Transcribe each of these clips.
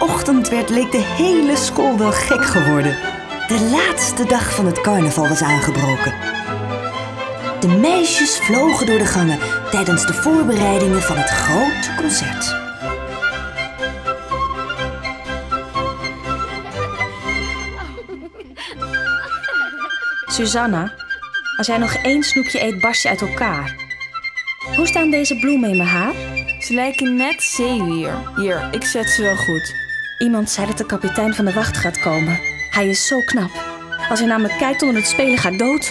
ochtend werd, leek de hele school wel gek geworden. De laatste dag van het carnaval was aangebroken. De meisjes vlogen door de gangen tijdens de voorbereidingen van het grote concert. Susanna, als jij nog 1 snoepje eet, barst je uit elkaar. Hoe staan deze bloemen in mijn haar? Ze lijken net zeewier. Hier, ik zet ze wel goed. Iemand zei dat de kapitein van de wacht gaat komen. Hij is zo knap. Als hij naar me kijkt onder het spelen, ga ik dood.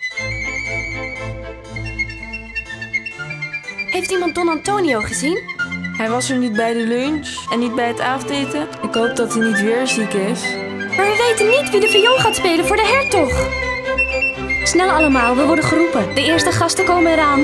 Heeft iemand Don Antonio gezien? Hij was er niet bij de lunch en niet bij het avondeten. Ik hoop dat hij niet weer ziek is. Maar we weten niet wie de viool gaat spelen voor de hertog. Snel allemaal, we worden geroepen. De eerste gasten komen eraan.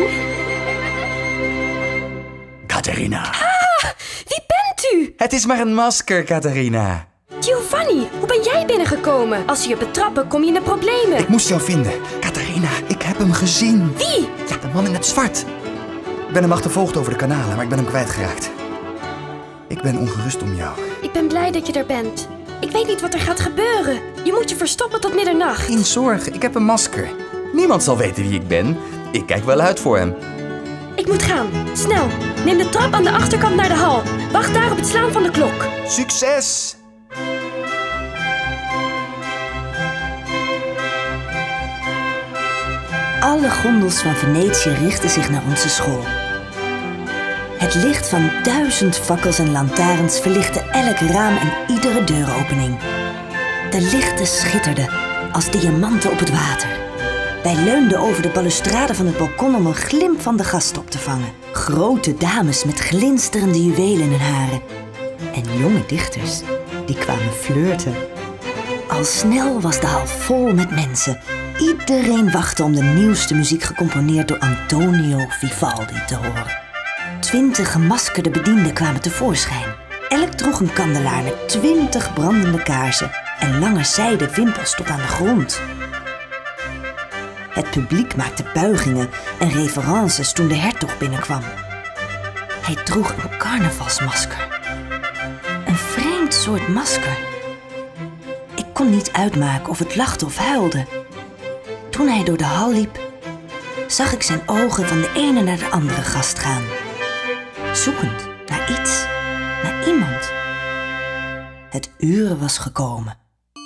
Catharina. Ah, wie bent u? Het is maar een masker, Catharina. Giovanni, hoe ben jij binnengekomen? Als ze je betrappen, kom je in de problemen. Ik moest jou vinden. Catharina, ik heb hem gezien. Wie? Ja, de man in het zwart. Ik ben hem achtervolgd over de kanalen, maar ik ben hem kwijtgeraakt. Ik ben ongerust om jou. Ik ben blij dat je er bent. Ik weet niet wat er gaat gebeuren. Je moet je verstoppen tot middernacht. Geen zorgen, ik heb een masker. Niemand zal weten wie ik ben. Ik kijk wel uit voor hem. Ik moet gaan. Snel. Neem de trap aan de achterkant naar de hal. Wacht daar op het slaan van de klok. Succes! Alle gondels van Venetië richten zich naar onze school. Het licht van 1000 fakkels en lantaarns verlichtte elk raam en iedere deuropening. De lichten schitterden als diamanten op het water. Wij leunden over de balustrade van het balkon om een glimp van de gasten op te vangen. Grote dames met glinsterende juwelen in hun haren. En jonge dichters, die kwamen flirten. Al snel was de hal vol met mensen. Iedereen wachtte om de nieuwste muziek gecomponeerd door Antonio Vivaldi te horen. 20 gemaskerde bedienden kwamen tevoorschijn. Elk droeg een kandelaar met 20 brandende kaarsen en lange zijden wimpels tot aan de grond. Het publiek maakte buigingen en reverences toen de hertog binnenkwam. Hij droeg een carnavalsmasker. Een vreemd soort masker. Ik kon niet uitmaken of het lachte of huilde. Toen hij door de hal liep, zag ik zijn ogen van de ene naar de andere gast gaan. Zoekend naar iets, naar iemand. Het uur was gekomen.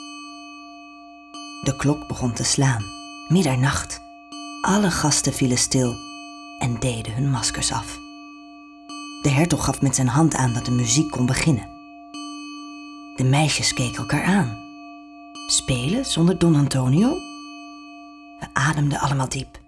De klok begon te slaan, middernacht. Alle gasten vielen stil en deden hun maskers af. De hertog gaf met zijn hand aan dat de muziek kon beginnen. De meisjes keken elkaar aan. Spelen zonder Don Antonio? We ademden allemaal diep.